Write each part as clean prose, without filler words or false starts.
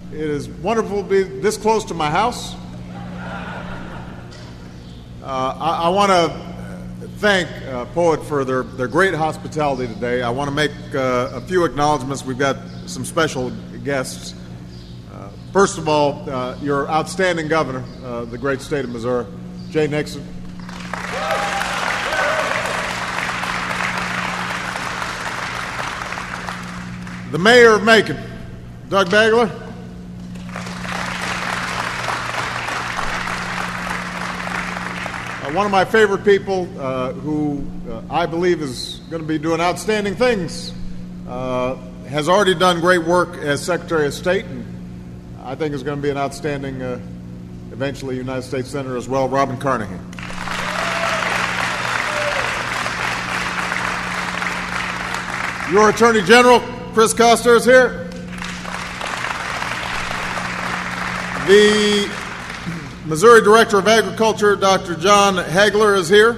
It is wonderful to be this close to my house. I want to thank Poet for their great hospitality today. I want to make a few acknowledgments. We've got some special guests. First of all, your outstanding governor, the great state of Missouri, Jay Nixon. The mayor of Macon, Doug Bagler. One of my favorite people who I believe is going to be doing outstanding things, has already done great work as Secretary of State, and I think is going to be an outstanding, eventually United States Senator as well, Robin Carnahan. Your Attorney General, Chris Koster, is here. The Missouri Director of Agriculture, Dr. John Hagler, is here.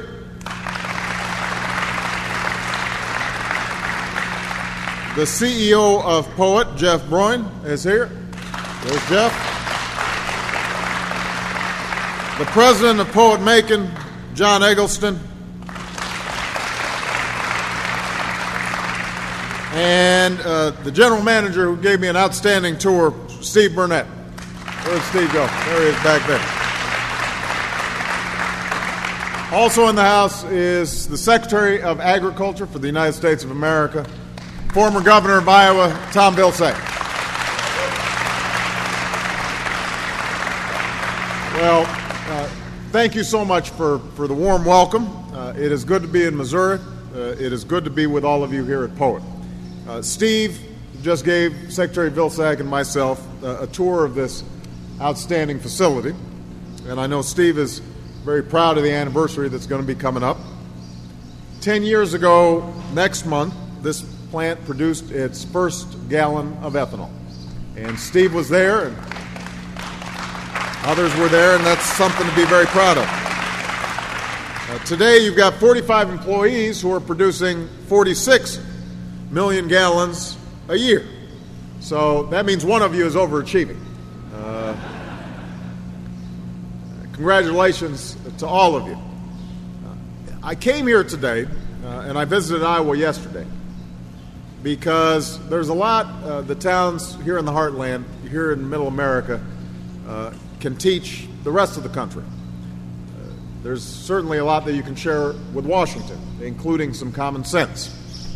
The CEO of Poet, Jeff Broin, is here. There's Jeff. The President of Poet Macon, John Eggleston. And the General Manager who gave me an outstanding tour, Steve Burnett. Where'd Steve go? There he is back there. Also in the house is the Secretary of Agriculture for the United States of America, former Governor of Iowa, Tom Vilsack. Well, thank you so much for the warm welcome. It is good to be in Missouri. It is good to be with all of you here at Poet. Steve just gave Secretary Vilsack and myself a tour of this outstanding facility, and I know Steve is very proud of the anniversary that's going to be coming up. 10 years ago, next month, this plant produced its first gallon of ethanol. And Steve was there, and others were there, and that's something to be very proud of. Today, you've got 45 employees who are producing 46 million gallons a year. So that means one of you is overachieving. Congratulations to all of you. I came here today, and I visited Iowa yesterday, because there's a lot the towns here in the heartland, here in middle America, can teach the rest of the country. There's certainly a lot that you can share with Washington, including some common sense.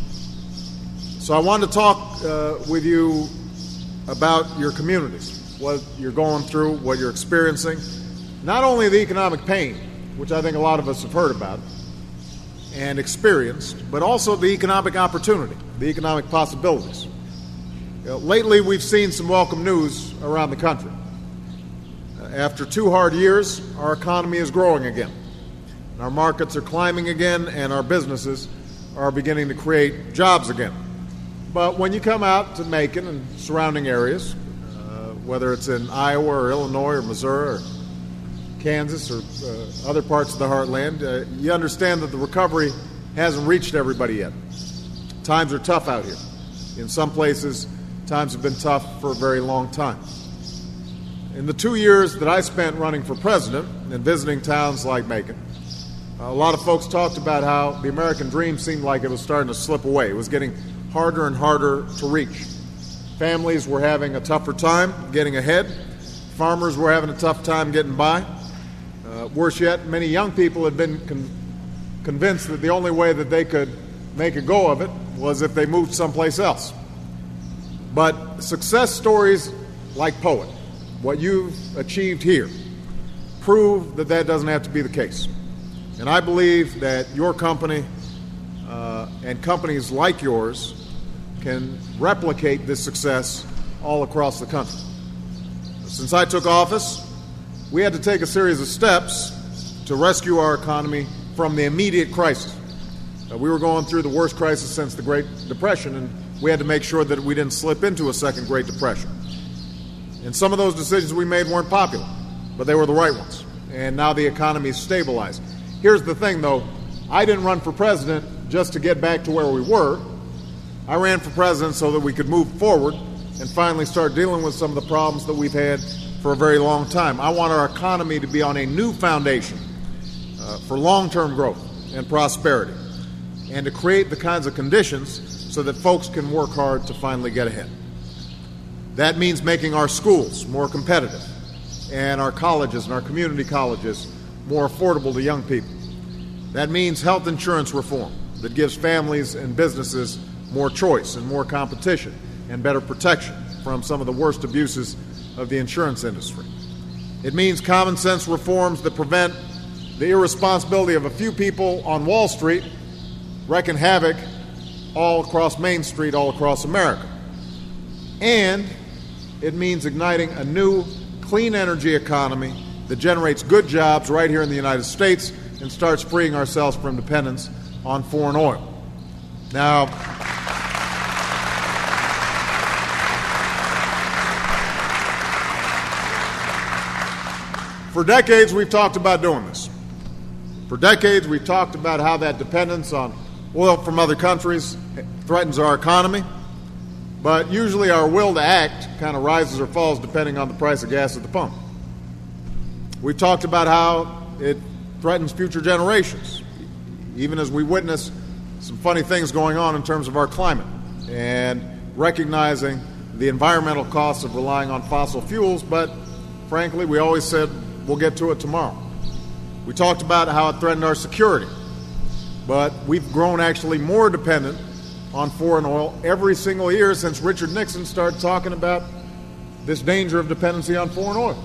So I wanted to talk with you about your communities, what you're going through, what you're experiencing. Not only the economic pain, which I think a lot of us have heard about and experienced, but also the economic opportunity, the economic possibilities. Lately, we've seen some welcome news around the country. After 2 hard years, our economy is growing again. Our markets are climbing again, and our businesses are beginning to create jobs again. But when you come out to Macon and surrounding areas, whether it's in Iowa or Illinois or Missouri or Kansas or other parts of the heartland, you understand that the recovery hasn't reached everybody yet. Times are tough out here. In some places, times have been tough for a very long time. In the 2 years that I spent running for president and visiting towns like Macon, a lot of folks talked about how the American dream seemed like it was starting to slip away. It was getting harder and harder to reach. Families were having a tougher time getting ahead. Farmers were having a tough time getting by. Worse yet, many young people had been convinced that the only way that they could make a go of it was if they moved someplace else. But success stories like Poet, what you've achieved here, prove that that doesn't have to be the case. And I believe that your company and companies like yours can replicate this success all across the country. Since I took office, we had to take a series of steps to rescue our economy from the immediate crisis. We were going through the worst crisis since the Great Depression, and we had to make sure that we didn't slip into a second Great Depression. And some of those decisions we made weren't popular, but they were the right ones. And now the economy is stabilized. Here's the thing, though. I didn't run for president just to get back to where we were. I ran for president so that we could move forward and finally start dealing with some of the problems that we've had for a very long time. I want our economy to be on a new foundation for long-term growth and prosperity, and to create the kinds of conditions so that folks can work hard to finally get ahead. That means making our schools more competitive and our colleges and our community colleges more affordable to young people. That means health insurance reform that gives families and businesses more choice and more competition and better protection from some of the worst abuses of the insurance industry. It means common sense reforms that prevent the irresponsibility of a few people on Wall Street wreaking havoc all across Main Street, all across America. And it means igniting a new clean energy economy that generates good jobs right here in the United States and starts freeing ourselves from dependence on foreign oil. Now, for decades we've talked about doing this. For decades we've talked about how that dependence on oil from other countries threatens our economy, but usually our will to act kind of rises or falls depending on the price of gas at the pump. We've talked about how it threatens future generations, even as we witness some funny things going on in terms of our climate and recognizing the environmental costs of relying on fossil fuels, but frankly, we always said we'll get to it tomorrow. We talked about how it threatened our security, but we've grown actually more dependent on foreign oil every single year since Richard Nixon started talking about this danger of dependency on foreign oil.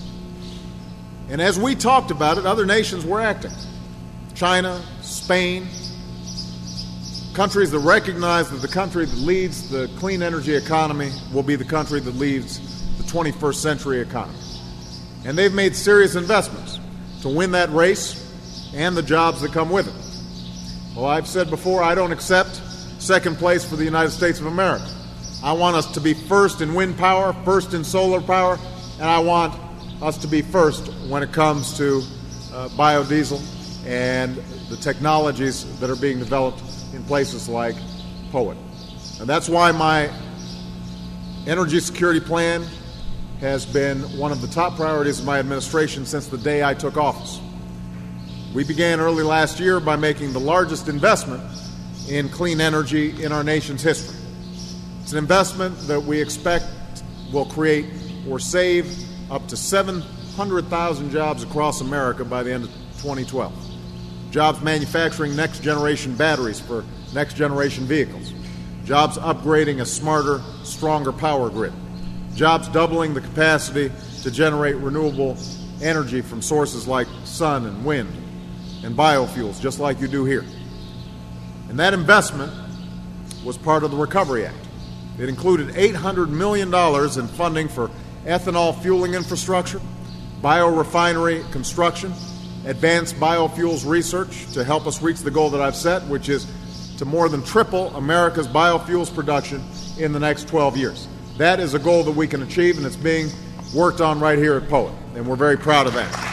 And as we talked about it, other nations were acting. China, Spain, countries that recognize that the country that leads the clean energy economy will be the country that leads the 21st century economy. And they've made serious investments to win that race and the jobs that come with it. Well, I've said before, I don't accept second place for the United States of America. I want us to be first in wind power, first in solar power, and I want us to be first when it comes to biodiesel and the technologies that are being developed in places like POET. And that's why my energy security plan has been one of the top priorities of my administration since the day I took office. We began early last year by making the largest investment in clean energy in our nation's history. It's an investment that we expect will create or save up to 700,000 jobs across America by the end of 2012. Jobs manufacturing next-generation batteries for next-generation vehicles. Jobs upgrading a smarter, stronger power grid. Jobs doubling the capacity to generate renewable energy from sources like sun and wind and biofuels, just like you do here. And that investment was part of the Recovery Act. It included $800 million in funding for ethanol fueling infrastructure, biorefinery construction, advanced biofuels research to help us reach the goal that I've set, which is to more than triple America's biofuels production in the next 12 years. That is a goal that we can achieve, and it's being worked on right here at POET, and we're very proud of that.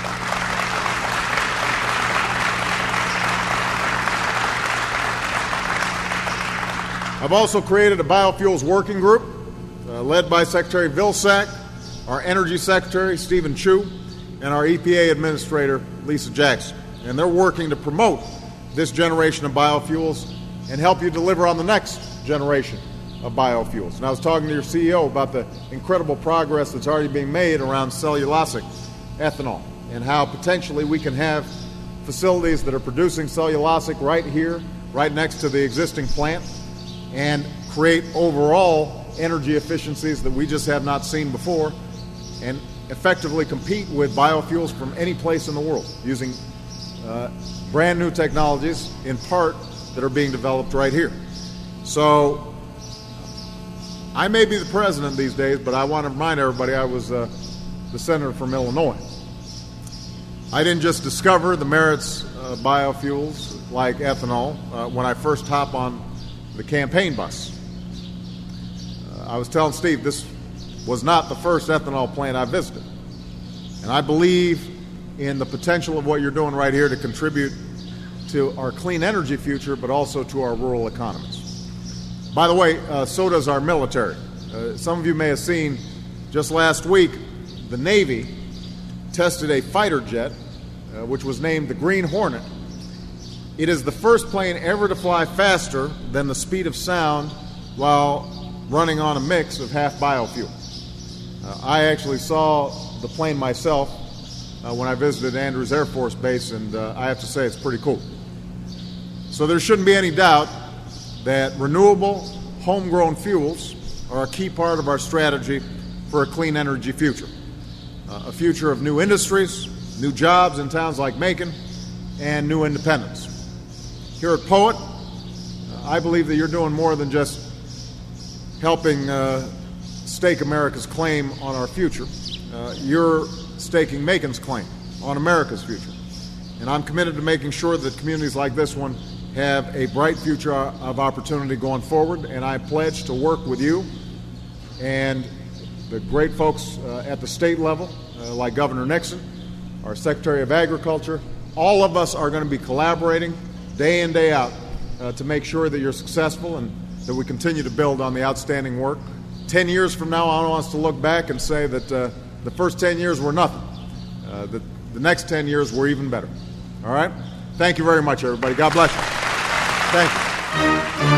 I've also created a biofuels working group led by Secretary Vilsack, our Energy Secretary, Stephen Chu, and our EPA Administrator, Lisa Jackson. And they're working to promote this generation of biofuels and help you deliver on the next generation of biofuels. And I was talking to your CEO about the incredible progress that's already being made around cellulosic ethanol and how potentially we can have facilities that are producing cellulosic right here, right next to the existing plant, and create overall energy efficiencies that we just have not seen before, and effectively compete with biofuels from any place in the world using brand new technologies, in part, that are being developed right here. So I may be the president these days, but I want to remind everybody I was the senator from Illinois. I didn't just discover the merits of biofuels like ethanol when I first hopped on the campaign bus. I was telling Steve this was not the first ethanol plant I visited. And I believe in the potential of what you're doing right here to contribute to our clean energy future, but also to our rural economies. By the way, so does our military. Some of you may have seen just last week the Navy tested a fighter jet, which was named the Green Hornet. It is the first plane ever to fly faster than the speed of sound while running on a mix of half biofuel. I actually saw the plane myself when I visited Andrews Air Force Base, and I have to say it's pretty cool. So there shouldn't be any doubt that renewable, homegrown fuels are a key part of our strategy for a clean energy future. A future of new industries, new jobs in towns like Macon, and new independence. Here at POET, I believe that you're doing more than just helping stake America's claim on our future. You're staking Macon's claim on America's future. And I'm committed to making sure that communities like this one have a bright future of opportunity going forward, and I pledge to work with you and the great folks at the state level, like Governor Nixon, our Secretary of Agriculture. All of us are going to be collaborating day in, day out to make sure that you're successful and that we continue to build on the outstanding work. 10 years from now, I want us to look back and say that the first 10 years were nothing. The next 10 years were even better. All right? Thank you very much, everybody. God bless you. Thank you.